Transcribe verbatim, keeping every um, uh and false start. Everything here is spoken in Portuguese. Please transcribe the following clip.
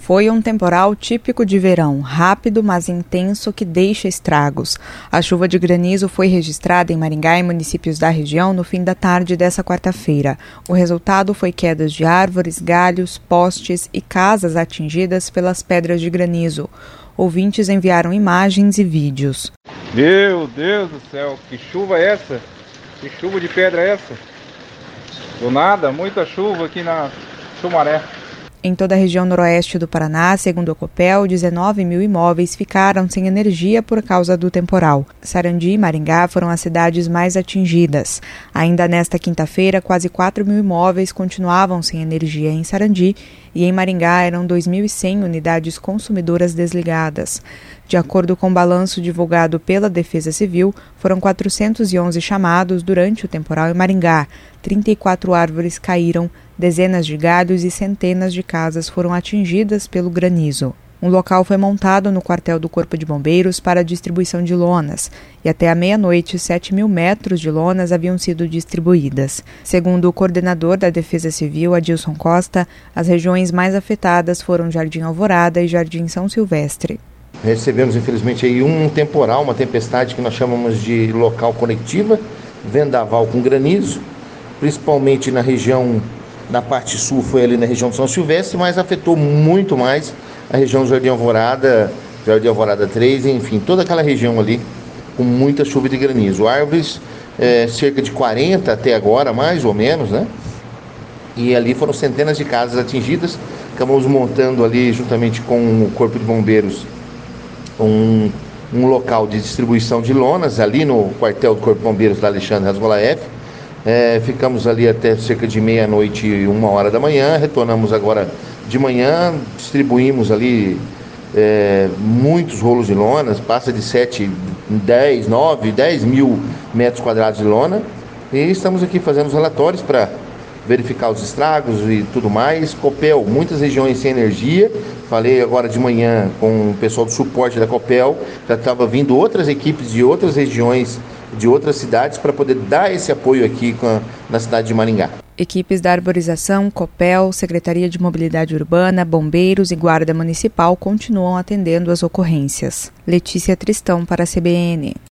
Foi um temporal típico de verão, rápido, mas intenso, que deixa estragos. A chuva de granizo foi registrada em Maringá e municípios da região no fim da tarde dessa quarta-feira. O resultado foi quedas de árvores, galhos, postes e casas atingidas pelas pedras de granizo. Ouvintes enviaram imagens e vídeos. Meu Deus do céu, que chuva é essa? Que chuva de pedra é essa? Do nada, muita chuva aqui na Sumaré. Em toda a região noroeste do Paraná, segundo a Copel, dezenove mil imóveis ficaram sem energia por causa do temporal. Sarandi e Maringá foram as cidades mais atingidas. Ainda nesta quinta-feira, quase quatro mil imóveis continuavam sem energia em Sarandi e em Maringá eram dois mil e cem unidades consumidoras desligadas. De acordo com o balanço divulgado pela Defesa Civil, foram quatrocentos e onze chamados durante o temporal em Maringá. trinta e quatro árvores caíram, dezenas de galhos e centenas de casas foram atingidas pelo granizo. Um local foi montado no quartel do Corpo de Bombeiros para a distribuição de lonas, e até a meia-noite, sete mil metros de lonas haviam sido distribuídas. Segundo o coordenador da Defesa Civil, Adilson Costa, as regiões mais afetadas foram Jardim Alvorada e Jardim São Silvestre. Recebemos, infelizmente, aí um temporal, uma tempestade que nós chamamos de local conectiva, vendaval com granizo, principalmente na região, na parte sul, foi ali na região de São Silvestre, mas afetou muito mais a região do Jardim Alvorada, Jardim Alvorada três, enfim, toda aquela região ali com muita chuva de granizo. Árvores, é, cerca de quarenta até agora, mais ou menos, né? E ali foram centenas de casas atingidas. Acabamos montando ali, juntamente com o Corpo de Bombeiros, um, um local de distribuição de lonas ali no quartel do Corpo de Bombeiros da Alexandre Rasgolaeff. É, ficamos ali até cerca de meia-noite e uma hora da manhã, retornamos agora de manhã, distribuímos ali é, muitos rolos de lonas, passa de sete, dez, nove, dez mil metros quadrados de lona, e estamos aqui fazendo os relatórios para verificar os estragos e tudo mais. Copel, muitas regiões sem energia. Falei agora de manhã com o pessoal do suporte da Copel, já estava vindo outras equipes de outras regiões, de outras cidades, para poder dar esse apoio aqui com a, na cidade de Maringá. Equipes da Arborização, Copel, Secretaria de Mobilidade Urbana, Bombeiros e Guarda Municipal continuam atendendo as ocorrências. Letícia Tristão para a C B N.